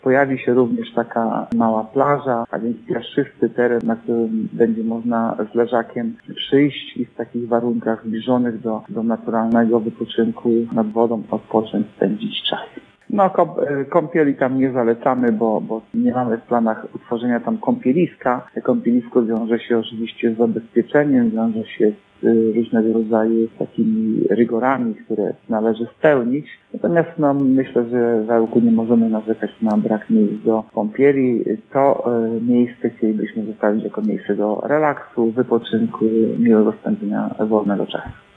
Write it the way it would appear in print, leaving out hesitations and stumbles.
Pojawi się również taka mała plaża, a więc piaszczysty teren, na którym będzie można z leżakiem przyjść i w takich warunkach zbliżonych do naturalnego wypoczynku nad wodą odpocząć, spędzić czas. Kąpieli tam nie zalecamy, bo nie mamy w planach utworzenia tam kąpieliska. Kąpielisko wiąże się oczywiście z zabezpieczeniem, wiąże się z różnego rodzaju takimi rygorami, które należy spełnić. Natomiast myślę, że w Ełku nie możemy narzekać na brak miejsc do kąpieli. To miejsce chcielibyśmy zostawić jako miejsce do relaksu, wypoczynku, miłego spędzenia wolnego czasu.